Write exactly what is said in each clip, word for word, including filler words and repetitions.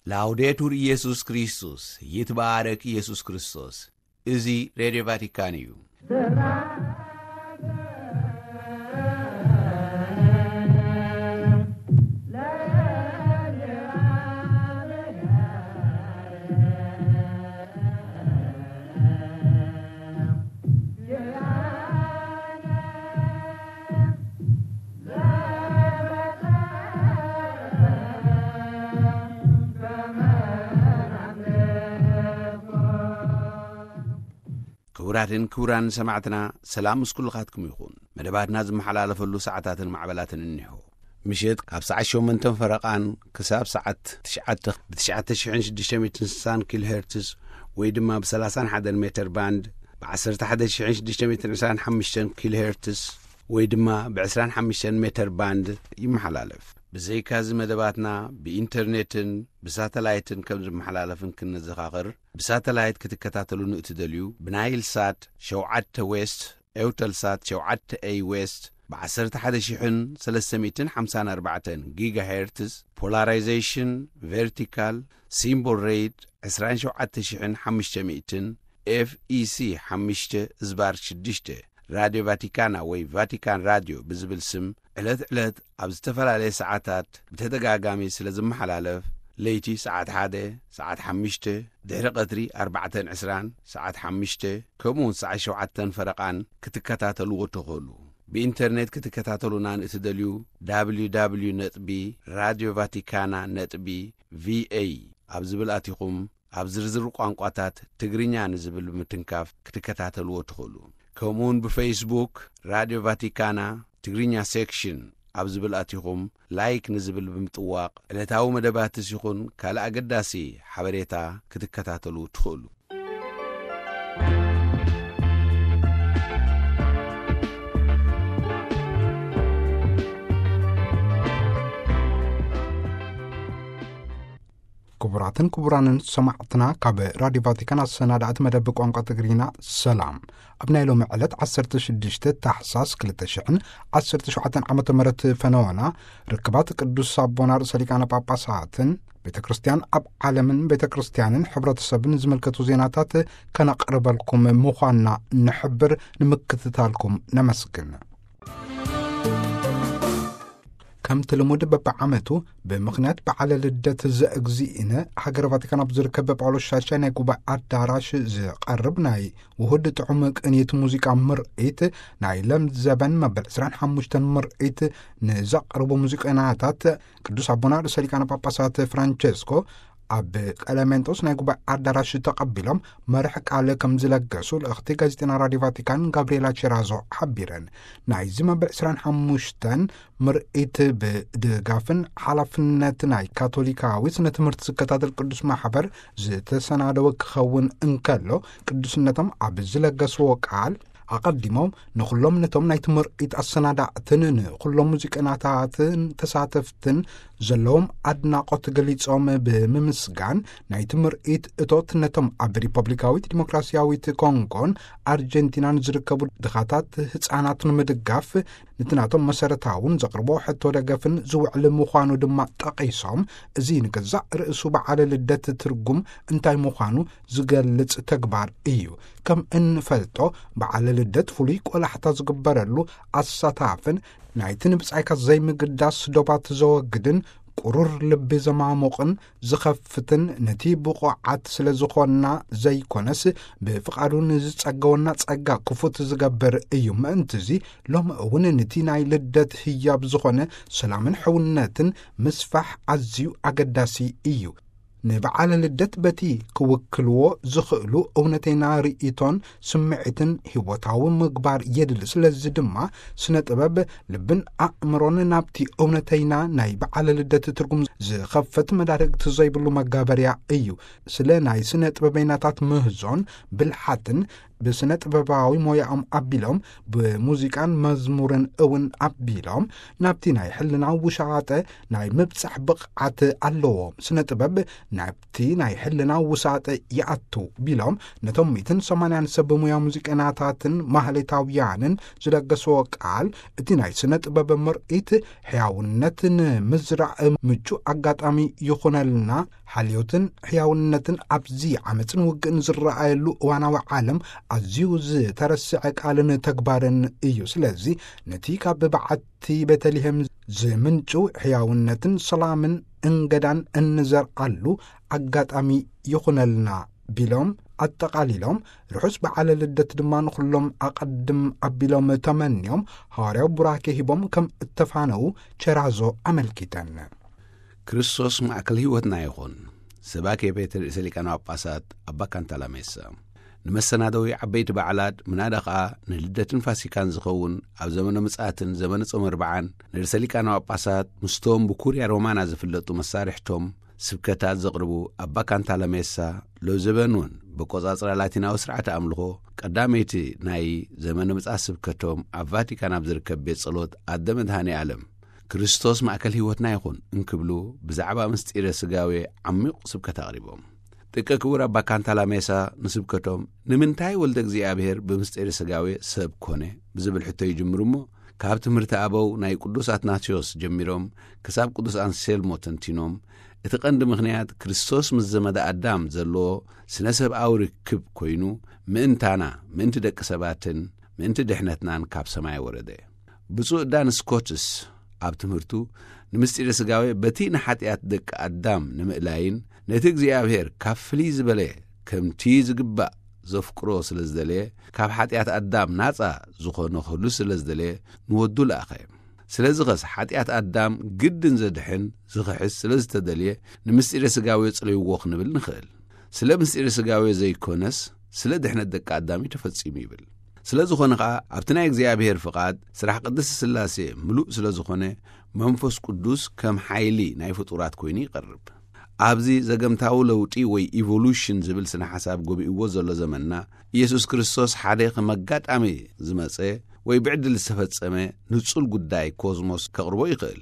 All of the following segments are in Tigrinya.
ላውዴቱር ኢየሱስ ክርስቶስ ይትባረክ ኢየሱስ ክርስቶስ እዚ ሬዲዮ ቫቲካን እዩ። ክቡራትን ክቡራን ሰማዕትና ሰላም ምስኩልኻትኩም ይኹን። መደባትና ዝመሓላለፈሉ ሰዓታትን ማዕበላትን እንሆ ምሽት ካብ ሰዓት ሸሞንተ ፈረቓን ክሳብ ሰዓት ትሽዓተ ብትሽዓተ ሽሕን ሽዱሽተ ሚእትን ስሳን ኪሎ ሄርትዝ ወይ ድማ ብሰላሳን ሓደን ሜትር ባንድ ብዓሰርተ ሓደ ሽሕን ሽዱሽተ ሚእትን ዕስራን ሓሙሽተን ኪሎ ሄርትዝ ወይ ድማ ብዕስራን ሓሙሽተን ሜትር ባንድ ይመሓላለፍ። ብዘይካዚ መደባትና ብኢንተርኔትን ብሳተላይትን ከም ዝመሓላለፍን ክንዘኻኽር ብሳተላይት ክትከታተሉ ንእትደልዩ ብናይል ሳት ሸውዓተ ዌስት ኤውተልሳት ሸውዓተ ኤይ ዌስት ብዓሰርተ ሓደ ሽሕን ሰለስተ ሚእትን ሓምሳን ኣርባዕተን ጊጋ ሄርትዝ ፖላራይዜሽን ቨርቲካል ሲምቦል ሬት ዕስራን ሸውዓተ ሽሕን ሓሙሽተ ሚእትን ኤፍ ኢ ሲ ሓሙሽተ ዝባር ሽዱሽተ ራዲዮ ቫቲካና ወይ ቫቲካን ራዲዮ ብዝብል ስም ዕለት ዕለት ኣብ ዝተፈላለየ ሰዓታት ብተደጋጋሚ ስለ ዝመሓላለፍ ለይቲ ሰዓት ሓደ ሰዓት ሓሙሽተ ድሕሪ ቀትሪ ኣርባዕተን ዕስራን ሰዓት ሓሙሽተ ከምኡውን ሰዓት ሸውዓተን ፈረቓን ክትከታተልዎ ትኽእሉ። ብኢንተርኔት ክትከታተሉና ንእትደልዩ ዳብሊው ዳብሊው ነጥቢ ራዲዮ ቫቲካና ነጥቢ ቪኤ ኣብ ዝብል ኣቲኹም ኣብ ዝርዝር ቋንቋታት ትግርኛ ንዝብል ምትንካፍ ክትከታተልዎ ትኽእሉ። ከምኡውን ብፌስቡክ ራዲዮ ቫቲካና ትግርኛ ሴክሽን ኣብ ዝብል ኣቲኹም ላይክ ንዝብል ብምጥዋቕ ዕለታዊ መደባት ሲኹን ካልእ ኣገዳሲ ሓበሬታ ክትከታተሉ ትኽእሉ። ክቡራትን ክቡራንን ሰማዕትና ካብ ራዲዮ ቫቲካን ኣሰናዳእቲ መደብ ቋንቋ ትግርኛ ሰላም ኣብ ናይ ሎሚ ዕለት ዓሰርተ ሽዱሽተ ታሕሳስ ክልተ ሽሕን ዓሰርተ ሸውዓተን ዓመተ ምህረት ፈነወና ርክባት ቅዱስ ኣቦና ርእሰ ሊቃነ ጳጳሳትን ቤተ ክርስቲያን ኣብ ዓለምን ቤተ ክርስቲያንን ሕብረተሰብን ዝምልከቱ ዜናታት ከነቕርበልኩም ምዃንና ንሕብር ንምክትታልኩም ነመስግን። ከም ትልሙድ በብዓመቱ ብምኽንያት በዓለ ልደት ዘእግዚእነ ሃገረ ቫቲካን ኣብ ዝርከብ ጳውሎስ ሻድሻይ ናይ ጉባኤ ኣዳራሽ ዝቐርብ ናይ ውሁድ ጥዑም ቅንየት ሙዚቃ ምርኢት ናይ ለም ዘበን መበል ዕስራን ሓሙሽተን ምርኢት ንዘቕርቡ ሙዚቀኛታት ቅዱስ ኣቦና ርእሰ ሊቃነ ጳጳሳት ፍራንቼስኮ ኣብ ቀለሜንጦስ ናይ ጉባኤ ኣዳራሽ ተቐቢሎም መርሕ ቃል ከም ዝለገሱ ልእኽቲ ጋዜጤና ራዲዮ ቫቲካን ጋብርኤላ ቼራዞ ሓቢረን። ናይዚ መበል ዕስራን ሓሙሽተን ምርኢት ብድጋፍን ሓላፍነት ናይ ካቶሊካዊ ስነ ትምህርቲ ዝከታተል ቅዱስ ማሕበር ዝተሰናደወ ክኸውን እንከሎ ቅዱስነቶም ኣብ ዝለገስዎ ቃል ኣቐዲሞም ንኹሎም ነቶም ናይ ትምርኢት ኣሰናዳእትን ንኹሎም ሙዚቀኛታትን ተሳተፍትን ዘለዎም ኣድናቆት ገሊጾም ብምምስጋን ናይ ትምርኢት እቶት ነቶም ኣብ ሪፐብሊካዊት ዲሞክራሲያዊት ኮንጎን ኣርጀንቲናን ዝርከቡ ድኻታት ህፃናት ንምድጋፍ ንትናቶም መሰረታውን ዘቕርቦ ሕቶ ደገፍን ዝውዕል ምዃኑ ድማ ጠቒሶም እዚ ንገዛእ ርእሱ በዓለ ልደት ትርጉም እንታይ ምዃኑ ዝገልጽ ተግባር እዩ። ከም እንፈልጦ በዓለ ልደት ፍሉይ ቆላሕታ ዝግበረሉ ኣሳታፍን ናይቲ ንብጻይካ ዘይምግዳስ ዶባት ዘወግድን ቁሩር ልቢ ዘማሞቕን ዝኸፍትን ነቲ ብቑዓት ስለ ዝኾንና ዘይኮነስ ብፍቓዱን ዝጸገወና ጸጋ ክፉት ዝገብር እዩ። ምእንቲ እዙ ሎም እውን ነቲ ናይ ልደት ህያብ ዝኾነ ሰላምን ሕውነትን ምስፋሕ ኣዝዩ ኣገዳሲ እዩ። ንበዓለ ልደት በቲ ክውክልዎ ዝኽእሉ እውነተኛ ርእይቶን ስምዒትን ህይወታዊ ምግባር የድል። ስለዚ ድማ ስነ ጥበብ ልብን ኣእምሮን ናብቲ እውነተኛ ናይ በዓለ ልደት ትርጉም ዝኸፈት መዳርግቲ ዘይብሉ መጋበርያ እዩ። ስለ ናይ ስነ ጥበበኛታት ምህዞን ብልሓትን بسنة بباوي مويا أم أبيلهم بموزيكان مزمورن أون أبيلهم نابتي ناي حلنا وشعاته ناي مبصح بقعة اللوم سنة بب نابتي ناي حلنا وشعاته يعطو بيلهم نتوميتن سمانان سب مويا موزيكاناتاتن مهلتاويانن زلقسوا قال اتي ناي سنة بب مرئيت حياونتن مزرع مجو أقاتامي يخونلنا حاليوتن حياونتن أبزي عمتن وقن زرعيلو وانا عالم أزيوز ترسعك على تكبارن إيو سلازي نتيكا ببعتي بتلهم زمنجو حياونتن سلامن انقدان النزر قالو أقاتامي يخونلنا بلوم التقاليلهم رحس بعلى لدت دمان خلهم أقدم أبلهم تمنيهم هاريو براكيهبهم كم اتفانو چرازو عمل كتن ክርስቶስ ማዕከል ህይወትና ይኹን ሰባኬ ቤተ ርእሰ ሊቃነ ጳጳሳት አባ ካንታላሜሳ ንመሰናደዊ ዓበይቲ በዓላት ምናዳኻ ንልደትን ፋሲካን ዝኸውን ኣብ ዘመነ ምጽኣትን ዘመነ ጾም ኣርባዓን ንርእሰ ሊቃነ ጳጳሳት ምስቶም ብኩርያ ሮማና ዝፍለጡ መሳርሕቶም ስብከታት ዘቕርቡ አባ ካንታላሜሳ ለዘበኑን በቆጻጽራ ላቲናዊ ስርዓተ አምልኾ ቀዳመይቲ ናይ ዘመነ ምጽኣት ስብከቶም ኣብ ቫቲካን ኣብ ዝርከብ ቤት ጸሎት ኣደ መድኃኔ ዓለም ክርስቶስ ማዕከል ህይወትና ይኹን እንክብሉ ብዛዕባ ምስጢረ ስጋዌ ዓሚቕ ስብከት አቅሪቦም ጥቂ ክቡር አባ ካንታላሜሳ ንስብከቶም ንምንታይ ወልደ እግዚአብሔር ብምስጢረ ስጋዌ ሰብ ኮነ ብዝብል ሕቶ ይጅምሩሞ ካብ ትምህርቲ አበው ናይ ቅዱስ አትናቴዎስ ጀሚሮም ክሳብ ቅዱስ አንሴልሞ ተንቲኖም እቲ ቀንዲ ምኽንያት ክርስቶስ ምስ ዘመደ አዳም ዘሎ ስነ ሰብአዊ ርክብ ኮይኑ ምእንታና ምእንቲ ደቂ ሰባትን ምእንቲ ድሕነትናን ካብ ሰማይ ወረደ ብፁዕ ዳን ስኮትስ ኣብ ትምህርቱ ንምስጢረ ስጋዌ በቲ ንሓጢአት ደቂ አዳም ንምእላይን ነቲ እግዚአብሔር ካብ ፍልይ ዝበለ ከምቲ ዝግባእ ዘፍቅሮ ስለ ዝደለየ ካብ ሓጢአት አዳም ናፃ ዝኾነ ኩሉ ስለ ዝደለየ ንወዱ ለኣኸ ስለዚ ኸስ ሓጢአት አዳም ግድን ዘድሕን ዝኽሕስ ስለ ዝተደልየ ንምስጢረ ስጋዌ ጽለይዎ ክንብል ንኽእል ስለ ምስጢረ ስጋዌ ዘይኮነስ ስለ ድሕነት ደቂ አዳም ተፈጺሙ ይብል ስለ ዝኾነ ኸዓ ኣብቲ ናይ እግዚአብሔር ፍቓድ ስራሕ ቅድስቲ ስላሴ ምሉእ ስለ ዝኾነ መንፈስ ቅዱስ ከም ሓይሊ ናይ ፍጡራት ኮይኑ ይቐርብ ኣብዚ ዘገምታዊ ለውጢ ወይ ኢቮሉሽን ዝብል ስነ ሓሳብ ጎቢእዎ ዘሎ ዘመንና ኢየሱስ ክርስቶስ ሓደ ከመጋጣሚ ዝመፀ ወይ ብዕድል ዝተፈጸመ ንጹል ጉዳይ ኮዝሞስ ከቕርቦ ይኽእል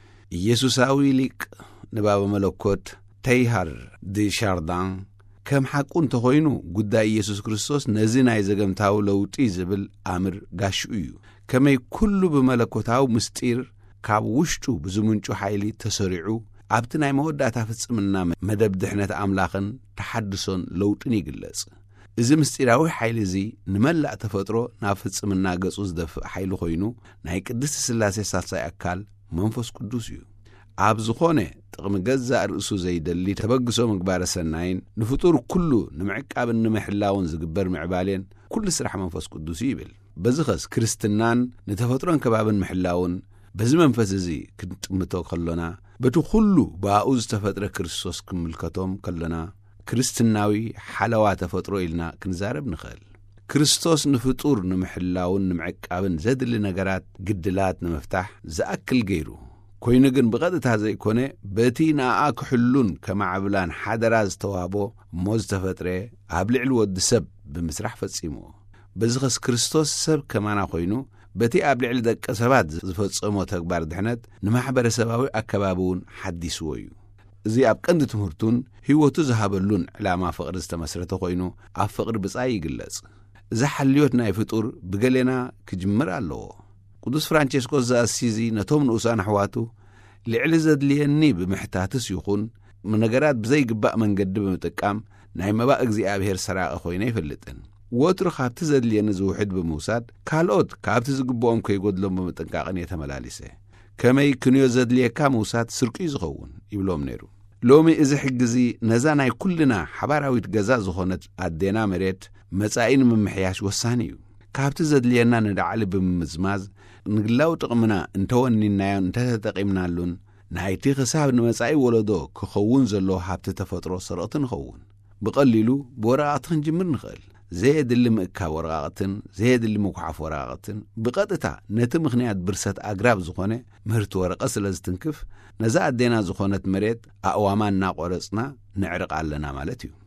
ኢየሱሳዊ ሊቅ ንባበ መለኮት ተይሃር ዲ ሻርዳን ከም ሓቁን ተኾይኑ ጉዳይ ኢየሱስ ክርስቶስ ነዚ ናይ ዘገምታዊ ለውጢ ዝብል ኣምር ጋሽኡ እዩ ከመይ ኩሉ ብመለኮታዊ ምስጢር ካብ ውሽጡ ብዝምንጩ ሓይሊ ተሰሪዑ ኣብቲ ናይ መወዳእታ ፍጽምና መደብ ድሕነት ኣምላኽን ተሓድሶን ለውጥን ይግለጽ እዚ ምስጢራዊ ሓይሊ እዚ ንመላእ ተፈጥሮ ናብ ፍጽምና ገጹ ዝደፍእ ሓይሊ ኮይኑ ናይ ቅድስቲ ስላሴ ሳልሳይ ኣካል መንፈስ ቅዱስ እዩ ኣብ ዝኾነ ጥቕሚ ገዛእ ርእሱ ዘይደሊ ተበግሶ ምግባረ ሰናይን ንፍጡር ኩሉ ንምዕቃብን ንምሕላውን ዝግበር ምዕባልን ኩሉ ስራሕ መንፈስ ቅዱስ ይብል በዚ ኸስ ክርስትናን ንተፈጥሮን ከባብን ምሕላውን በዚ መንፈስ እዚ ክንጥምቶ ከሎና በቲ ኩሉ ብኣኡ ዝተፈጥረ ክርስቶስ ክምልከቶም ከሎና ክርስትናዊ ሓለዋ ተፈጥሮ ኢልና ክንዛረብ ንኽእል ክርስቶስ ንፍጡር ንምሕላውን ንምዕቃብን ዘድሊ ነገራት ግድላት ንምፍታሕ ዝኣክል ገይሩ ኮይኑ ግን ብቐጥታ ዘይኮነ በቲ ናኣ ክሕሉን ከማዕብላን ሓደራ ዝተዋህቦ እሞ ዝተፈጥረ ኣብ ልዕሊ ወዲ ሰብ ብምስራሕ ፈጺሞ በዚ ኸስ ክርስቶስ ሰብ ከማና ኮይኑ በቲ ኣብ ልዕሊ ደቂ ሰባት ዝፈጸሞ ተግባር ድሕነት ንማሕበረሰባዊ ኣከባቢውን ሓዲስዎ እዩ እዚ ኣብ ቀንዲ ትምህርቱን ህይወቱ ዝሃበሉን ዕላማ ፍቕሪ ዝተመስረተ ኮይኑ ኣብ ፍቕሪ ብጻይ ይግለጽ እዚ ሓልዮት ናይ ፍጡር ብገሌና ክጅምር ኣለዎ ቅዱስ ፍራንቼስኮስ ዘአሲዚ ነቶም ንኡሳን ኣሕዋቱ ልዕሊ ዘድልየኒ ብምሕታትስ ይኹን ነገራት ብዘይግባእ መንገዲ ብምጥቃም ናይ መባእ እግዚአብሔር ሰራቐ ኮይነ ይፈልጥን ወትሩ ካብቲ ዘድልየኒ ዝውሕድ ብምውሳድ ካልኦት ካብቲ ዝግብኦም ከይጎድሎም ብምጥንቃቕን የተመላሊሰ ከመይ ክንዮ ዘድልየካ ምውሳድ ስርቂ ዝኸውን ይብሎም ነይሩ ሎሚ እዚ ሕግዚ ነዛ ናይ ኩልና ሓባራዊት ገዛ ዝኾነት ኣዴና መሬት መጻኢን ምምሕያሽ ወሳኒ እዩ ካብቲ ዘድልየና ንዳዕሊ ብምዝማዝ ንግላው ጥቕምና እንተወኒናዮን እንተተጠቂምናሉን ናይቲ ክሳብ ንመጻኢ ወለዶ ክኸውን ዘሎ ሃብቲ ተፈጥሮ ስርቕቲ ንኸውን ብቐሊሉ ብወረቓቕቲ ክንጅምር ንኽእል ዘየድሊ ምእካብ ወረቓቕትን ዘየድሊ ምኩሓፍ ወረቓቕትን ብቐጥታ ነቲ ምኽንያት ብርሰት ኣግራብ ዝኾነ ምህርቲ ወረቐ ስለ ዝትንክፍ ነዛ ኣዴና ዝኾነት መሬት ኣእዋማ እናቖረፅና ንዕርቕ ኣለና ማለት እዩ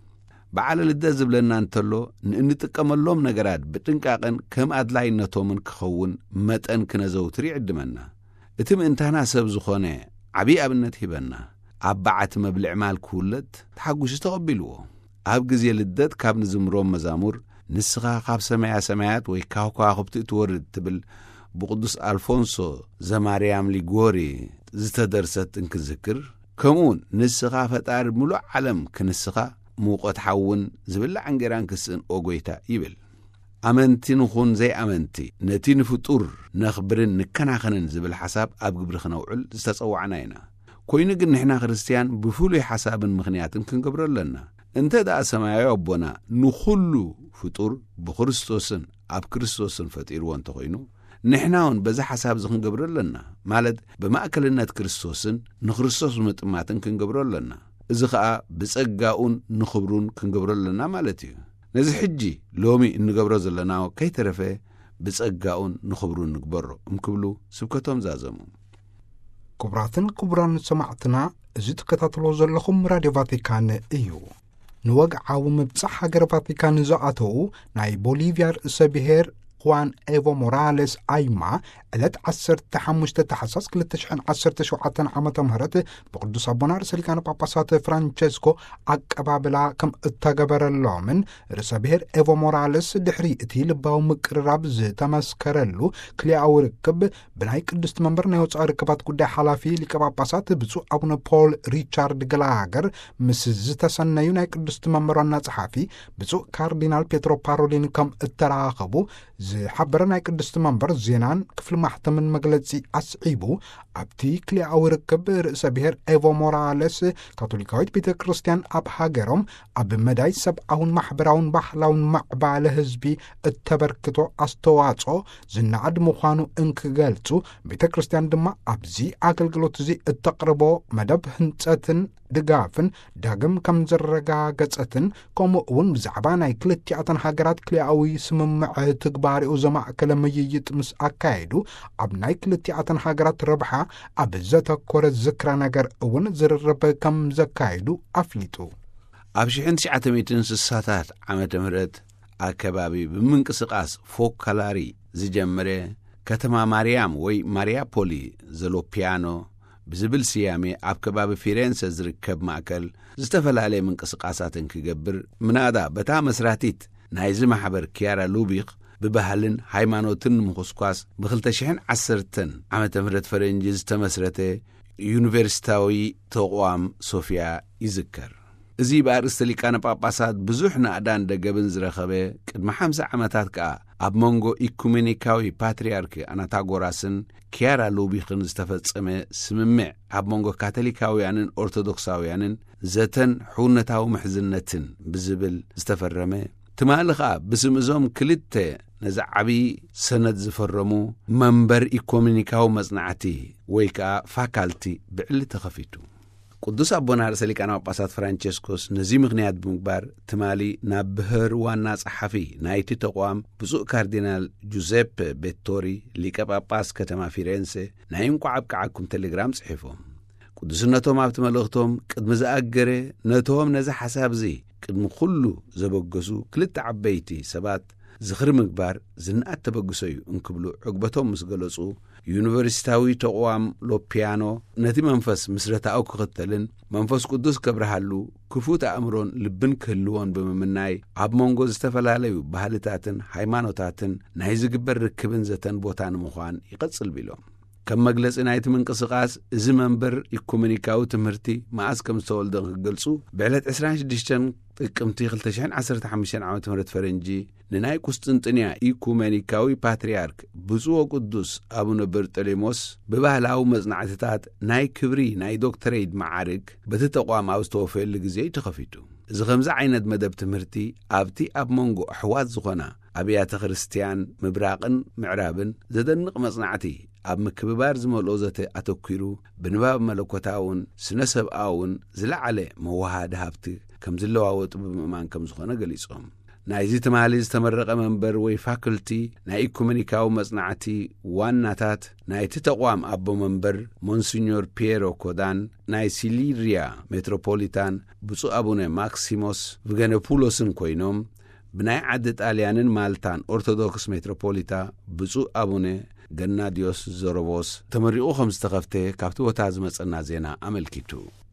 በዓለ ልደት ዝብለና እንተሎ ንእንጥቀመሎም ነገራት ብጥንቃቐን ከም ኣድላይነቶምን ክኸውን መጠን ክነዘውትር ይዕድመና እቲ ምእንታና ሰብ ዝኾነ ዓብዪ ኣብነት ሂበና ኣብ በዓቲ መብልዕ ማል ክውለድ ተሓጒሱ ተቐቢልዎ ኣብ ግዜ ልደት ካብ ንዝምሮም መዛሙር ንስኻ ካብ ሰማያ ሰማያት ወይ ካብ ከዋኽብቲ እትወርድ ትብል ብቅዱስ ኣልፎንሶ ዘማርያም ሊጎሪ ዝተደርሰት እንክዝክር ከምኡውን ንስኻ ፈጣሪ ሙሉእ ዓለም ክንስኻ ሙቆት ሓውን ዝብላዕ እንጌራን ክስእን ኦጎይታ ይብል ኣመንቲ ንኹን ዘይኣመንቲ ነቲ ንፍጡር ነኽብርን ንከናኸንን ዝብል ሓሳብ ኣብ ግብሪ ክነውዕል ዝተጸዋዕና ኢና ኮይኑ ግን ንሕና ክርስቲያን ብፍሉይ ሓሳብን ምኽንያትን ክንገብሮ ኣለና እንተ ደኣ ሰማያዊ ኣቦና ንኹሉ ፍጡር ብክርስቶስን ኣብ ክርስቶስን ፈጢርዎ እንተኾይኑ ንሕናውን በዛ ሓሳብ ዝክንገብሮ ኣለና ማለት ብማእከልነት ክርስቶስን ንክርስቶስ ምጥማትን ክንገብሮ ኣለና እዚ ከዓ ብጸጋኡን ንኽብሩን ክንገብሮ ኣለና ማለት እዩ ነዚ ሕጂ ሎሚ እንገብሮ ዘለና ከይተረፈ ብጸጋኡን ንኽብሩን ንግበሮ እምክብሉ ስብከቶም ዛዘሙ ክቡራትን ክቡራን ሰማዕትና እዚ ትከታተሎ ዘለኹም ራድዮ ቫቲካን እዩ ንወግዓዊ ምብጻሕ ሃገር ቫቲካን ዝኣተዉ ናይ ቦሊቪያ ርእሰ ብሔር ሁዋን ኤቮ ሞራሌስ ኣይማ ዕለት ዓሰርተ ሓሙሽተ ታሕሳስ ክልተ ሽሕን ዓሰርተ ሸውዓተ ዓመተ ምህረት ብቅዱስ ኣቦና ርእሰ ሊቃነ ጳጳሳት ፍራንቸስኮ ኣቀባብላ ከም እተገበረሎምን ርእሰ ብሔር ኤቮ ሞራሌስ ድሕሪ እቲ ልባዊ ምቅርራብ ዝተመስከረሉ ክልያዊ ርክብ ብናይ ቅድስቲ መንበር ናይ ወፃኢ ርክባት ጉዳይ ሓላፊ ሊቀ ጳጳሳት ብፁዕ ኣቡነ ፖል ሪቻርድ ገላገር ምስ ዝተሰነዩ ናይ ቅድስቲ መንበር ዋና ጸሓፊ ብፁዕ ካርዲናል ፔትሮ ፓሮሊን ከም እተራኸቡ ዝሓበረ ናይ ቅድስቲ መንበር ዜናን ክፍሊ ማሕተምን መግለጺ ኣስዒቡ ኣብቲ ክልያዊ ርክብ ርእሰ ብሔር ኤቮ ሞራሌስ ካቶሊካዊት ቤተ ክርስቲያን ኣብ ሃገሮም ኣብ መዳይ ሰብኣውን ማሕበራውን ባህላውን ማዕባለ ህዝቢ እተበርክቶ ኣስተዋጽኦ ዝነዓድ ምዃኑ እንክገልጹ ቤተ ክርስቲያን ድማ ኣብዚ ኣገልግሎት እዚ እተቕርቦ መደብ ህንጸትን ድጋፍን ዳግም ከም ዘረጋገጸትን ከምኡ እውን ብዛዕባ ናይ ክልቲኣተን ሃገራት ክልያዊ ስምምዕ ትግባሪኡ ዘማእከለ ምይይጥ ምስ ኣካየዱ ኣብ ናይ ክልቲኣተን ሃገራት ረብሓ ኣብ ዘተኮረ ዝክረ ነገር እውን ዝርርብ ከም ዘካየዱ ኣፍሊጡ ኣብ ሽሕን ትሽዓተ ሚእትን ስሳታት ዓመተ ምህረት ኣከባቢ ብምንቅስቓስ ፎካላሪ ዝጀመረ ከተማ ማርያም ወይ ማሪያፖሊ ዘሎፒያኖ ብዝብል ስያሜ ኣብ ከባቢ ፊሬንሰ ዝርከብ ማእከል ዝተፈላለየ ምንቅስቓሳትን ክገብር ምናዳ በታ መስራቲት ናይዚ ማሕበር ኪያራ ሉቢኽ ብባህልን ሃይማኖትን ምኹስኳስ ብክልተ ሽሕን ዓሰርተን ዓመተ ምህረት ፈረንጂ ዝተመስረተ ዩኒቨርሲታዊ ተቋም ሶፊያ ይዝከር እዚ በአርእስተ ሊቃነ ጳጳሳት ብዙሕ ናዕዳን ደገብን ዝረኸበ ቅድሚ ሓምሳ ዓመታት ከዓ ኣብ መንጎ ኢኩሜኒካዊ ፓትርያርክ አናታጎራስን ኪያራ ሉቢኽን ዝተፈጸመ ስምምዕ ኣብ መንጎ ካቶሊካውያንን ኦርቶዶክሳውያንን ዘተን ሕውነታዊ ምሕዝነትን ብዝብል ዝተፈረመ ትማሊ ከዓ ብስም እዞም ክልተ ነዚ ዓብዪ ሰነድ ዝፈረሙ መንበር ኢኮሜኒካዊ መጽናዕቲ ወይ ከዓ ፋካልቲ ብዕሊ ተኸፊቱ ቅዱስ አቦና ርእሰ ሊቃነ ጳጳሳት ፍራንቸስኮስ ነዚ ምክንያት ብምግባር ትማሊ ናብ ብህር ዋና ጸሓፊ ናይቲ ተቋም ብፁዕ ካርዲናል ጁዜፕ ቤቶሪ ሊቀ ጳጳስ ከተማ ፊሬንሴ ናይ እንኳዕ ኣብቅዓኩም ቴሌግራም ጽሒፎም ቅዱስነቶም ኣብቲ መልእኽቶም ቅድሚ ዝኣገረ ነቶም ነዚ ሓሳብ እዚ ቅድሚ ኩሉ ዘበገሱ ክልተ ዓበይቲ ሰባት ዝኽሪ ምግባር ዝንኣት ተበግሶ እዩ እንክብሉ ዕግበቶም ምስ ገለጹ ዩኒቨርሲታዊ ተቋም ሎፒያኖ ነቲ መንፈስ ምስረታዊ ክኽተልን መንፈስ ቅዱስ ከብረሃሉ ክፉት ኣእምሮን ልብን ክህልዎን ብምምናይ ኣብ መንጎ ዝተፈላለዩ ባህልታትን ሃይማኖታትን ናይ ዝግበር ርክብን ዘተን ቦታ ንምዃን ይቐጽል ቢሎም ከም መግለጺ ናይቲ ምንቅስቓስ እዚ መንበር ኢኮሜኒካዊ ትምህርቲ መዓዝ ከም ዝተወልደ ክገልጹ ብዕለት ዕስራን ሽዱሽተን ጥቅምቲ ክልተ ሽሕን ዓሰርተ ሓሙሽተ ዓመተ ምህረት ፈረንጂ ንናይ ቁስጥንጥንያ ኢኩሜኒካዊ ፓትርያርክ ብፁዕ ወቅዱስ አቡነ በርጠሌሞስ ብባህላዊ መጽናዕትታት ናይ ክብሪ ናይ ዶክተሬት ማዕርግ በቲ ተቋም ኣብ ዝተወፈየሉ ግዜ ተኸፊቱ እዚ ከምዚ ዓይነት መደብ ትምህርቲ ኣብቲ ኣብ መንጎ ኣሕዋት ዝኾና ኣብያተ ክርስቲያን ምብራቕን ምዕራብን ዘደንቕ መጽናዕቲ ኣብ ምክብባር ዝመልኦ ዘተ ኣተኲሩ ብንባብ መለኮታውን ስነ ሰብኣውን ዝለዓለ መዋሃድ ሃብቲ ከም ዝለዋወጡ ብምእማን ከም ዝኾነ ገሊጾም ናይዚ ትማሊ ዝተመረቐ መንበር ወይ ፋክልቲ ናይ ኢኩሜኒካዊ መጽናዕቲ ዋናታት ናይቲ ተቋም ኣቦ መንበር ሞንሲኞር ፒየሮ ኮዳን ናይ ሲሊሪያ ሜትሮፖሊታን ብፁዕ አቡነ ማክሲሞስ ቪገነፑሎስን ኮይኖም ብናይ ዓዲ ጣልያንን ማልታን ኦርቶዶክስ ሜትሮፖሊታ ብፁዕ አቡነ ገናዲዮስ ዞሮቦስ ተመሪቑ ከም ዝተኸፍተ ካብቲ ቦታ ዝመጸና ዜና ኣመልኪቱ።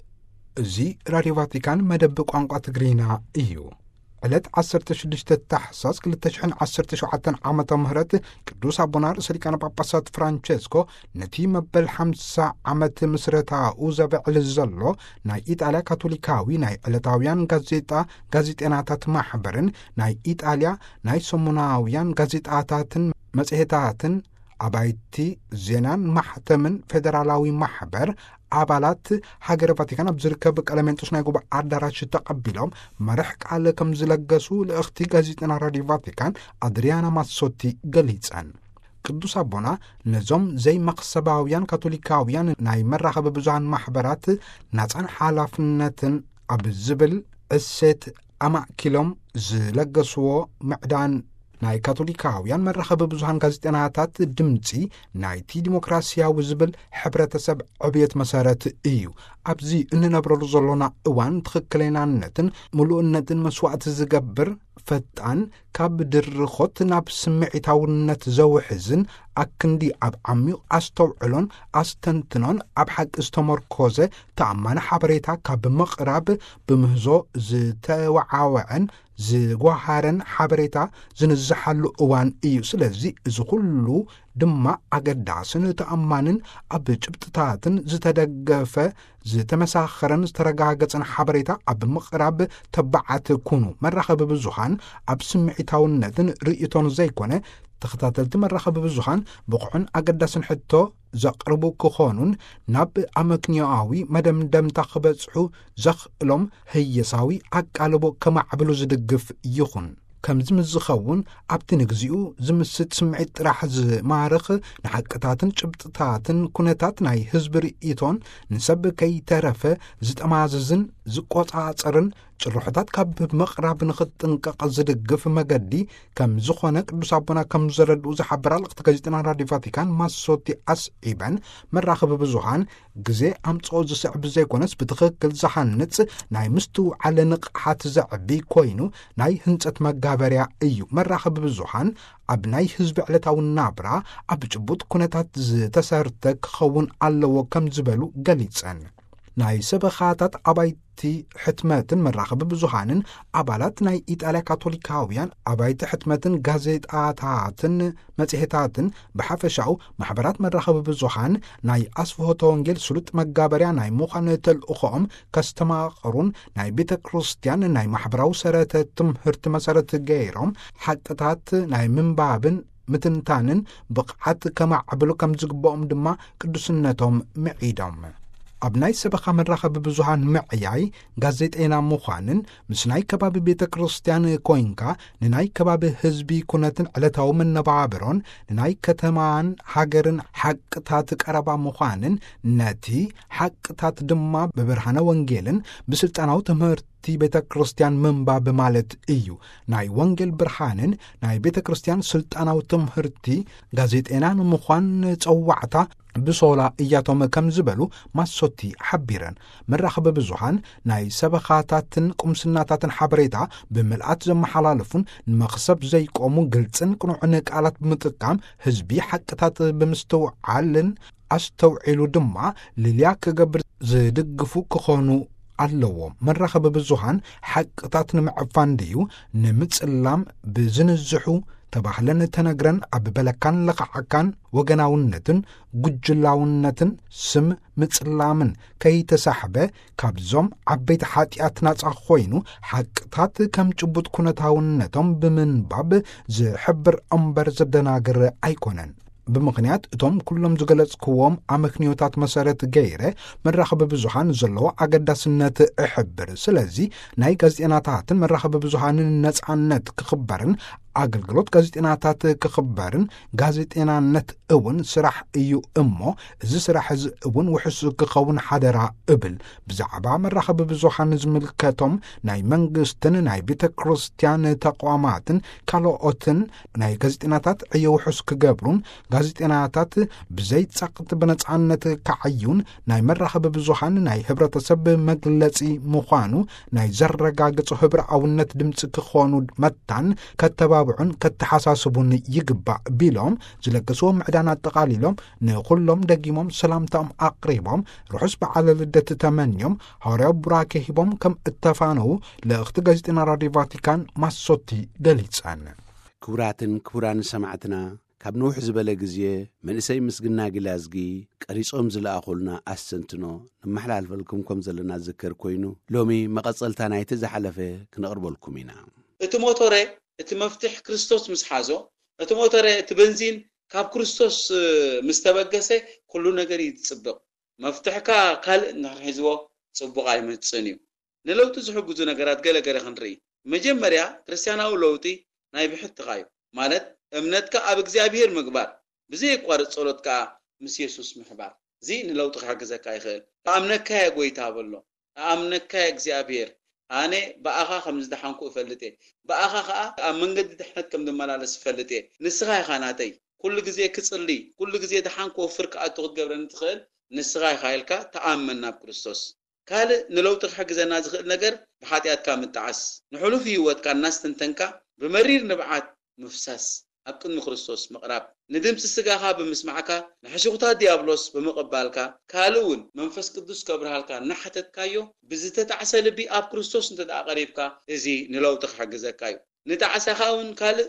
እዚ ራድዮ ቫቲካን መደብ ቋንቋ ትግሪና እዩ። ዕለት ዓሰርተ ሽዱሽተ ታሕሳስ ክልተ ሽሕን ዓሰርተ ሸውዓተ ዓመተ ምህረት ቅዱስ አቡነ ርእሰ ሊቃነ ጳጳሳት ፍራንቼስኮ ነቲ መበል ሓምሳ ዓመት ምስረታኡ ዘብዕል ዘሎ ናይ ኢጣልያ ካቶሊካዊ ናይ ዕለታውያን ጋዜጣ ጋዜጤናታት ማሕበርን ናይ ኢጣልያ ናይ ሰሙናውያን ጋዜጣታትን መጽሔታትን አባይቲ ዜናን ማሕተምን ፌደራላዊ ማሕበር አባላት ሃገረ ቫቲካን ኣብ ዝርከብ ቀለሜንጦስ ናይ ጉባኤ አዳራሽ ተቀቢሎም መርሕ ቃል ከም ዝለገሱ ለእኽቲ ጋዜጠና ራድዮ ቫቲካን አድሪያና ማሶቲ ገሊጸን። ቅዱስ አቡና ነዞም ዘይ መቅሰባውያን ካቶሊካውያን ናይ መራኸቢ ብዙሃን ማሕበራት ናጻን ሓላፍነትን ኣብ ዝብል እሴት ኣማእኪሎም ዝለገስዎ ምዕዳን ናይ ካቶሊካውያን መራኸቢ ብዙሃን ጋዜጠናታት ድምፂ ናይቲ ዲሞክራሲያዊ ዝብል ሕብረተሰብ ዕብየት መሰረት እዩ። ኣብዚ እንነብረሉ ዘሎና እዋን ትኽክለኛነትን ምሉእነትን መስዋዕቲ ዝገብር ፈጣን ካብ ድርኾት ናብ ስምዒታውነት ዘውሕዝን ኣክንዲ ኣብ ዓሚቕ ኣስተውዕሎን ኣስተንትኖን ኣብ ሓቂ ዝተመርኮዘ ተኣማኒ ሓበሬታ ካብ ምቕራብ ብምህዞ ዝተወዓወዐን ዝጓሃረን ሓበሬታ ዝንዝሓሉ እዋን እዩ። ስለዚ እዚ ኩሉ ድማ ኣገዳስን ተኣማንን ኣብ ጭብጥታትን ዝተደገፈ ዝተመሳኸረን ዝተረጋገጸን ሓበሬታ ኣብ ምቕራብ ተባዓት ኩኑ። መራኸቢ ብዙሃን ኣብ ስምዒታውነትን ርእይቶን ዘይኮነ ተኸታተልቲ መራኸቢ ብዙሃን ብቑዕን ኣገዳስን ሕቶ ዘቕርቡ ክኾኑን ናብ ኣመክንዮኣዊ መደምደምታ ክበጽሑ ዘኽእሎም ህየሳዊ ኣቃልቦ ከማዕብሉ ዝድግፍ ይኹን። ከምዚ ምዝኸውን ኣብቲ ንግዚኡ ዝምስጥ ስምዒት ጥራሕ ዝማርኽ ንሓቅታትን ጭብጥታትን ኩነታት ናይ ህዝቢ ርእይቶን ንሰብ ከይተረፈ ዝጠማዘዝን ዝቆጻጸርን ጭርሖታት ካብ ምቕራብ ንኽጥንቀቕ ዝድግፍ መገዲ ከም ዝኾነ ቅዱስ አቡና ከም ዘረድኡ ዝሓበራ ለእኽቲ ጋዜጠና ራድዮ ቫቲካን ማሶቲ ኣስዒበን መራኸቢ ብዙሃን ግዜ ኣምጽኦ ዝስዕብ ዘይኮነስ ብትኽክል ዝሓንጽ ናይ ምስትውዓለ ንቕሓት ዘዕቢ ኮይኑ ናይ ህንጸት መጋበርያ እዩ። መራኸቢ ብዙሃን ኣብ ናይ ህዝቢ ዕለታዊ ናብራ ኣብ ጭቡጥ ኩነታት ዝተሰርተ ክኸውን ኣለዎ ከም ዝበሉ ገሊጸን። ናይ ሰበኻታት ኣባይቲ ሕትመትን መራኸቢ ብዙሃንን ኣባላት ናይ ኢጣልያ ካቶሊካውያን ኣባይቲ ሕትመትን ጋዜጣታትን መጽሔታትን ብሓፈሻኡ ማሕበራት መራኸቢ ብዙሃን ናይ ኣስፍሖተ ወንጌል ስሉጥ መጋበርያ ናይ ምዃን ተልእኾኦም ከስተማቕሩን ናይ ቤተ ክርስቲያን ናይ ማሕበራዊ ሰረተ ትምህርቲ መሰረት ገይሮም ሓቅታት ናይ ምንባብን ምትንታንን ብቕዓት ከማዕብሉ ከም ዝግብኦም ድማ ቅዱስነቶም ምዒዶም። ኣብ ናይ ሰበኻ መራኸቢ ብዙሃን ምዕያይ ጋዜጤና ምዃንን ምስ ናይ ከባቢ ቤተ ክርስቲያን ኮይንካ ንናይ ከባቢ ህዝቢ ኩነትን ዕለታዊ መነባብሮን ንናይ ከተማን ሃገርን ሓቅታት ቀረባ ምዃንን ነቲ ሓቅታት ድማ ብብርሃነ ወንጌልን ብስልጣናዊ ትምህርቲ ቤተ ክርስቲያን ምንባብ ማለት እዩ። ናይ ወንጌል ብርሃንን ናይ ቤተ ክርስቲያን ስልጣናዊ ትምህርቲ ጋዜጤና ንምዃን ጸዋዕታ ብሶላ እያቶም ከም ዝበሉ ማሶቲ ሓቢረን። መራኸቢ ብዙሃን ናይ ሰበኻታትን ቁምስናታትን ሓበሬታ ብምልኣት ዘመሓላለፉን ንመኽሰብ ዘይቆሙ ግልጽን ቅኑዕን ቃላት ብምጥቃም ህዝቢ ሓቅታት ብምስትውዓልን ኣስተውዒሉ ድማ ልልያ ክገብር ዝድግፉ ክኾኑ ኣለዎም። መራኸቢ ብዙሃን ሓቅታት ንምዕፋን ድዩ ንምጽላም ብዝንዝሑ ተባህለን ተነግረን ኣብ በለካን ለኸዓካን ወገናውነትን ጉጅላውነትን ስም ምጽላምን ከይተሳሕበ ካብዞም ዓበይቲ ሓጢኣት ናጻ ኮይኑ ሓቅታት ከም ጭቡጥ ኩነታውነቶም ብምንባብ ዝሕብር እምበር ዘደናግር ኣይኮነን። ብምኽንያት እቶም ኩሎም ዝገለጽክዎም ኣመክንዮታት መሰረት ገይረ መራኸቢ ብዙሃን ዘለዎ ኣገዳስነት እሕብር። ስለዚ ናይ ጋዜጠናታትን መራኸቢ ብዙሃንን ነጻነት ክኽበርን ኣገልግሎት ጋዜጤናታት ክኽበርን ጋዜጤናነት እውን ስራሕ እዩ እሞ እዚ ስራሕ እዚ እውን ውሕስ ክኸውን ሓደራ እብል ብዛዕባ መራኸቢ ብዙሓን ዝምልከቶም ናይ መንግስትን ናይ ቤተ ክርስቲያን ተቋማትን ካልኦትን ናይ ጋዜጤናታት ዕዮ ውሕስ ክገብሩን ጋዜጤናታት ብዘይ ጸቕቲ ብነጻነት ከዓዩን ናይ መራኸቢ ብዙሓን ናይ ሕብረተሰብ መግለጺ ምዃኑ ናይ ዘረጋግጹ ሕብረኣውነት ድምፂ ክኾኑ መታን ከተባብዑን ከተሓሳስቡን ይግባእ ቢሎም ዝለገስዎም ምዕዳን ኣጠቓሊሎም ንኹሎም ደጊሞም ሰላምታኦም ኣቕሪቦም ርሑስ በዓለ ልደት ተመንዮም ሐዋርያዊ ቡራኬ ሂቦም ከም እተፋነው ለእኽቲ ጋዜጤና ራድዮ ቫቲካን ማሶቲ ገሊጸን። ክቡራትን ክቡራን ሰማዕትና ካብ ንውሕ ዝበለ ግዜ መንእሰይ ምስግና ግላዝጊ ቀሪጾም ዝለኣኹልና ኣሰንትኖ ንመሓላልፈልኩም ከም ዘለና ዝዝከር ኮይኑ ሎሚ መቐጸልታ ናይቲ ዝሓለፈ ክነቕርበልኩም ኢና። እቲ ሞቶሬ እቲ መፍትሕ ክርስቶስ ምስ ሓዞ እቲ ሞቶሬ እቲ በንዚን ካብ ክርስቶስ ምስ ተበገሰ ኩሉ ነገር ይጽብቕ መፍትሕካ ካልእ ንኽሕዝዎ ጽቡቕ ኣይመጽን እዩ። ንለውጢ ዝሕግዙ ነገራት ገለገለ ክንርኢ መጀመርያ ክርስቲያናዊ ለውጢ ናይ ብሕትኻ እዩ ማለት እምነትካ ኣብ እግዚአብሔር ምግባር ብዘይ ቋርጽ ጸሎትካ ምስ ኢየሱስ ምሕባር እዚ ንለውጢ ክሕግዘካ ይኽእል። ኣምነካ ጎይታ በሎ ኣምነካ እግዚአብሔር ኣነ በኣኻ ከም ዝደሓንኩ እፈልጥ እየ በኣኻ ከዓ ኣብ መንገዲ ድሕነት ከም ዝመላለስ እፈልጥ እየ ንስኻ ኢኻ ናተይ ኩሉ ግዜ ክጽሊ ኩሉ ግዜ ድሓንኩ ወፍር ከኣቱ ክትገብረኒ ትኽእል ንስኻ ኢኻ ኢልካ ተኣመን ናብ ክርስቶስ። ካልእ ንለውጢ ክሕግዘና ዝኽእል ነገር ብሓጢኣትካ ምጥዓስ ንሕሉፍ ህይወትካ እናስተንተንካ ብመሪር ንብዓት ምፍሳስ ኣብ ቅድሚ ክርስቶስ ምቕራብ ንድምፂ ስጋኻ ብምስማዕካ ንሕሽኹታት ዲያብሎስ ብምቕባልካ ካልእ እውን መንፈስ ቅዱስ ከብርሃልካ እናሓተትካዮ ብዝተጣዕሰ ልቢ ኣብ ክርስቶስ እንተደኣ ቀሪብካ እዚ ንለውጢ ክሕግዘካ እዩ። ንጣዕሰኻ እውን ካልእ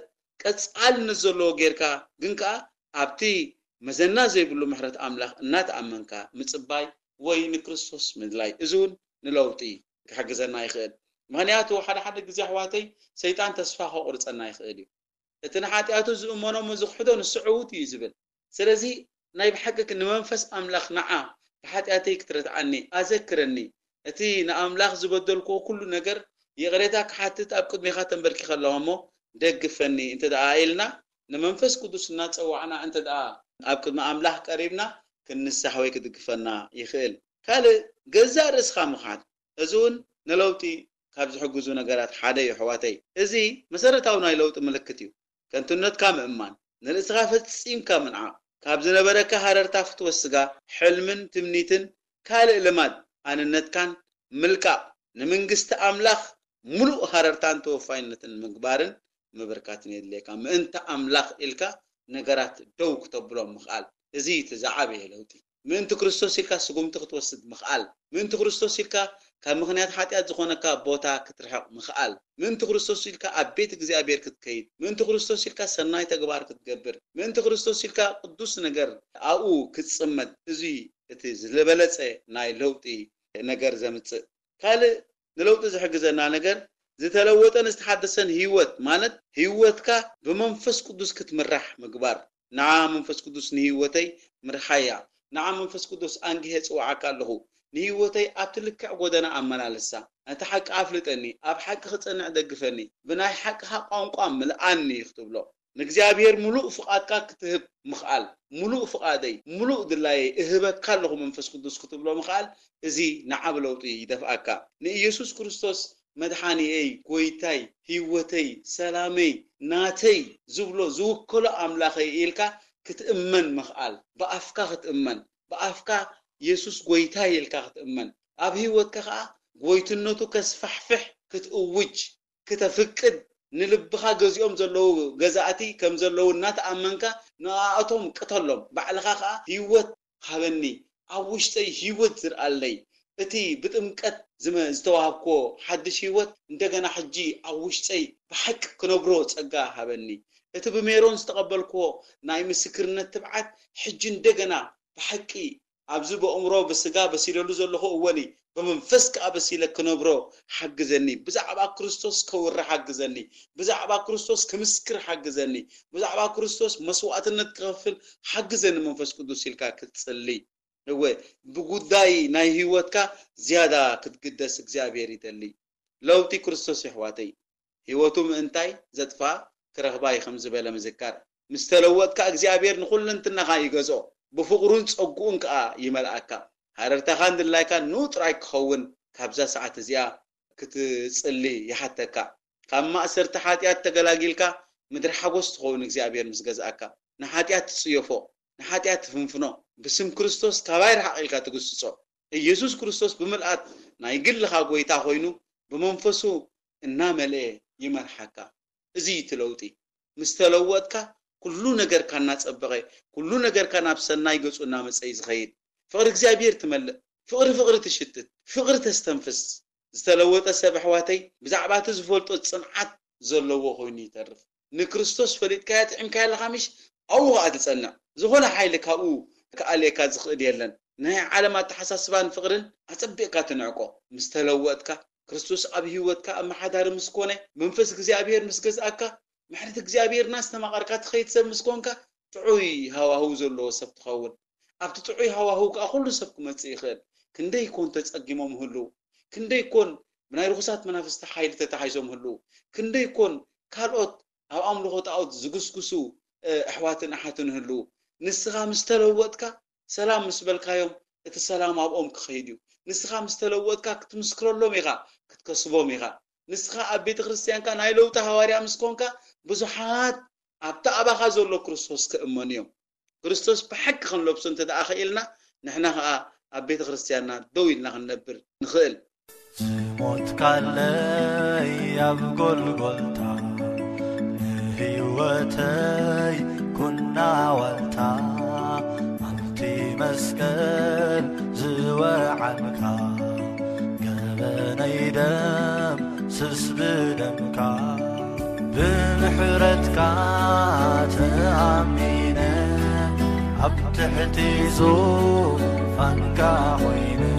ቀጻልነት ዘለዎ ጌርካ ግን ከዓ ኣብቲ መዘና ዘይብሉ ምሕረት ኣምላኽ እናተኣመንካ ምጽባይ ወይ ንክርስቶስ ምድላይ እዚ እውን ንለውጢ ክሕግዘና ይኽእል። ምክንያቱ ሓደ ሓደ ግዜ ኣሕዋተይ ሰይጣን ተስፋ ከቁርፀና ይኽእል እዩ እቲ ንሓጢኣቱ ዝእመኖ መዝኽሕዶ ንስዑት እዩ ዝብል ስለዚ ናይ ብሓቂ ንመንፈስ ኣምላኽ ንዓ ብሓጢኣተይ ክትረትዓኒ ኣዘክረኒ እቲ ንኣምላኽ ዝበደልኩ ኩሉ ነገር ይቕሬታ ክሓትት ኣብ ቅድሚኻ ተንበርኪኸ ኣለኹሞ ደግፈኒ እንተ ደኣ ኢልና ንመንፈስ ቅዱስ እናፀዋዕና እንተ ደኣ ኣብ ቅድሚ ኣምላኽ ቀሪብና ክንስሕ ወይ ክድግፈና ይኽእል። ካልእ ገዛእ ርእስኻ ምኻድ እዚ እውን ንለውጢ ካብ ዝሕግዙ ነገራት ሓደ እዩ ኣሕዋተይ። እዚ መሰረታዊ ናይ ለውጢ ምልክት እዩ። ከንቱነትካ ምእማን ንርእስኻ ፈፂምካ ምንዓቕ ካብ ዝነበረካ ሃረርታ ፍትወስጋ ሕልምን ትምኒትን ካልእ ልማድ ኣንነትካን ምልቃቕ ንመንግስቲ ኣምላኽ ሙሉእ ሃረርታን ተወፋይነትን ምግባርን ምብርካትን የድልየካ ምእንተ ኣምላኽ ኢልካ ነገራት ደው ክተብሎም ምኽኣል እዚ ተዛዓበየ ለውጢ ምእንቲ ክርስቶስ ኢልካ ስጉምቲ ክትወስድ ምኽኣል ምእንቲ ክርስቶስ ኢልካ ካብ ምኽንያት ሓጢኣት ዝኾነካ ቦታ ክትርሕቕ ምኽኣል ምእንቲ ክርስቶስ ኢልካ ኣብ ቤት እግዚአብሔር ክትከይድ ምእንቲ ክርስቶስ ኢልካ ሰናይ ተግባር ክትገብር ምእንቲ ክርስቶስ ኢልካ ቅዱስ ነገር ኣብኡ ክትጽመድ እዚ እቲ ዝበለጸ ናይ ለውጢ ነገር ዘምጽእ። ካልእ ንለውጢ ዝሕግዘና ነገር ዝተለወጠን ዝተሓደሰን ህይወት ማለት ህይወትካ ብመንፈስ ቅዱስ ክትምራሕ ምግባር ንዓ መንፈስ ቅዱስ ንህይወተይ ምርሓያ ንዓ መንፈስ ቅዱስ አንግሄ ጽዋዓካ ኣለኹ ንህይወተይ ኣብ ትልክዕ ጎደና ኣመላለሳ እቲ ሓቂ ኣፍልጠኒ ኣብ ሓቂ ክጸንዕ ደግፈኒ ብናይ ሓቂኻ ቋንቋ ምልኣኒ ክትብሎ ንእግዚአብሔር ሙሉእ ፍቓድካ ክትህብ ምኽኣል ሙሉእ ፍቓደይ ሙሉእ ድላየ እህበካ ኣለኹ መንፈስ ቅዱስ ክትብሎ ምኽኣል እዚ ንዓብ ለውጢ ይደፍኣካ ንኢየሱስ ክርስቶስ መድሓኒኤይ ጎይታይ ህይወተይ ሰላመይ ናተይ ዝብሎ ዝውክሎ ኣምላኸይ ኢልካ ክትእመን ምኽኣል ብኣፍካ ክትእመን ብኣፍካ ኢየሱስ ጎይታይ ኢልካ ክትእመን ኣብ ህይወትካ ከዓ ጎይትነቱ ከስፋሕፍሕ ክትእውጅ ከተፍቅድ ንልብኻ ገዚኦም ዘለዉ ገዛእቲ ከም ዘለዉ እናተኣመንካ ንኣቶም ቅተሎም ባዕልኻ ከዓ ህይወት ሃበኒ ኣብ ውሽጠይ ህይወት ዝርአለይ እቲ ብጥምቀት ዝተዋሃብኮ ሓድሽ ህይወት እንደገና ሕጂ ኣብ ውሽጠይ ብሓቂ ክነግሮ ጸጋ ሃበኒ እቲ ብሜሮን ዝተቐበልኮ ናይ ምስክርነት ትብዓት ሕጂ እንደገና ብሓቂ ኣብዚ በእምሮ ብስጋ በሲለሉ ዘለኹ እወኒ በመንፈስ ከዓ በሲለ ክነብሮ ሓግዘኒ ብዛዕባ ክርስቶስ ከውሪ ሓግዘኒ ብዛዕባ ክርስቶስ ክምስክር ሓግዘኒ ብዛዕባ ክርስቶስ መስዋዕትነት ክኸፍል ሓግዘኒ መንፈስ ቅዱስ ኢልካ ክትጽሊ እወ ብጉዳይ ናይ ህይወትካ ዝያዳ ክትግደስ እግዚአብሔር ይደሊ ለውጢ ክርስቶስ ይሕዋተይ ህይወቱ ምእንታይ ዘጥፋ كرهباي خمس بلا مذكر مستلوت كأجزابير نقول أنت نخاي جزء بفقرون تقون كا يملأك هررت خاند الله كان نوت رايك خون كابزا ساعة زيا كتصلي يحتك كما أسرت حاتيات تجلاجيلك مدر حقوس خون أجزابير مسجزأك نحاتيات تصيفو نحاتيات فنفنو بسم كريستوس كبير حقيقة تقصصه يسوع كريستوس بملأت نايقل لها قويتا خوينو بمنفسو الناملة يمرحك زي تلوتي مستلوتك كلو نجر كان ناس أبغي كلو نجر كان أبسنا يجوز ونامس أي صغير فقر إجزابير تملأ فقر فقر تشتت فقر تستنفس استلوت السبح واتي بزعبات زفولت صنعت زلوا خويني تعرف نكريستوس فريد كات عم كان الخامش أو قاعد تسألنا زخونا حيلك أو كأليك زخ ديالن نهي علامات حساسبان فقرن أتبقى كاتنعقو مستلوتك كريستوس أبي هوتك أما حدا مسكونه منفس إجزابير مسكز أكا محرت إجزابير ناس تما قرقات خيت سب مسكونك تعوي هوا هو زلوا سب تخول أبت تعوي هوا هو كأخلو سبكم تسيخل كنده يكون تتأجمهم هلو كنده يكون من أي رخصات منافس تحايل تتحيزهم هلو كنده يكون كالوت أو أملوه أوت زقسقسو أحواتن أحاتن هلو نسخة مستلوتك سلام مسبلك يوم السلام أبوم كخيديو نسخة مستلوتك كتمسكر له ميغا كتكسبو ميغا نسخة أبيت خريستيان كان هاي لو تهواري أمسكونك بزحات أبتا أبا خازور له كريستوس كأمانيوم كريستوس بحق خن لبسون تداخل إلنا نحنا أبيت خريستياننا دويلنا خنبر نخيل موت كالي أبقل قلتا هيوتي كنا والتا أنتي مسكن زوى عنك قبني دم سسبدمك بمحرتك تأمينه أبتحتي زوفانك خوينه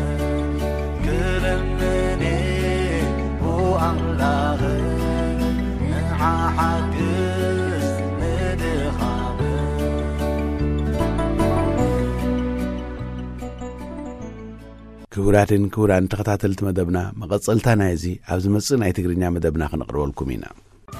كلمني وأملاغ نعا حقس ندخام كوراتن كوران تختاتلت مدبنا مقصلتا نايزي عبز مصن اي تقرينيا مدبنا خنقربلكم هنا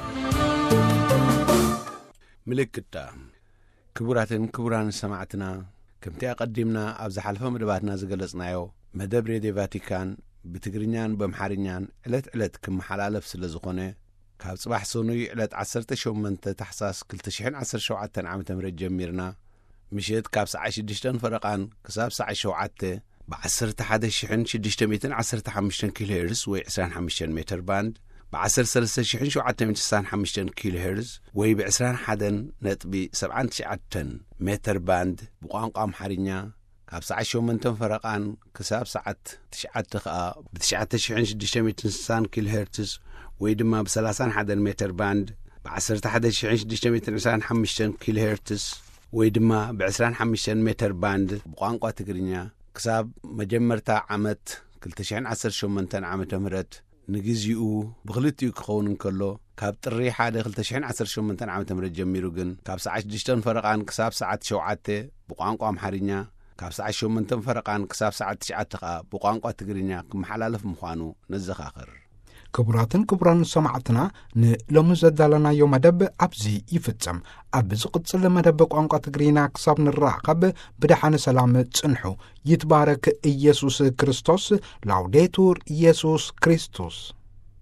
ملكتا كبراتن كبران سمعتنا كمتي قدمنا عبز حلفه مدباتنا زغلصنايو مدب راديو فاتيكان بتقرينيان بمحارينيان علت علت كم حلالف سلازخونه كاب صباح صوني علت عشرة شومنت تحساس كل تشحن عشر شوعات عام تمرد جميرنا مشيت كاب ساعة شدشتن فرقان كساب ساعة شوعات بعشرة حدا شحن شدشتميتن عشرة حمشتن كيلو هرتز وعسران حمشتن متر باند بعشر سلسة شحن شوعات متسان حمشتن كيلو هرتز وي بعسران حدا نتبي سبعان تشعتن متر باند بقانقا محارينيا كاب ساعة شومنتن فرقان كساب ساعة تشعات تخا بتشعات شحن شدشتميتن سان كيلو هرتز ويدما بسلاسان حدا متر باند بعشرة حدا شحن شدشتميتن عسران حمشتن كيلو هرتز ويدما بعسران حمشتن متر باند بقانقا تقرينيا كساب مجمرتا عمت كلتشحن عسر شومنتن عمت مرت نجزيو بغلطيو كخون كله كاب طري حدا كلتشحن عسر شومنتن عمت مرت جميرو جن كاب ساعة دشتن فرقان كساب ساعة شوعته بقانقا محارينيا كاب ساعة شومنتن فرقان كساب ساعة تشعتقا بقانقا تقرينيا كمحلالف مخانو نزخاخر كبراتن كبران سمعتنا نلوم زدالنا يوم مدب أبزي يفتسم أبز قدسل مدب قوانقا تقرينا كساب نراقب بدحان سلام تسنحو يتبارك إيسوس كريستوس لعوديتور إيسوس كريستوس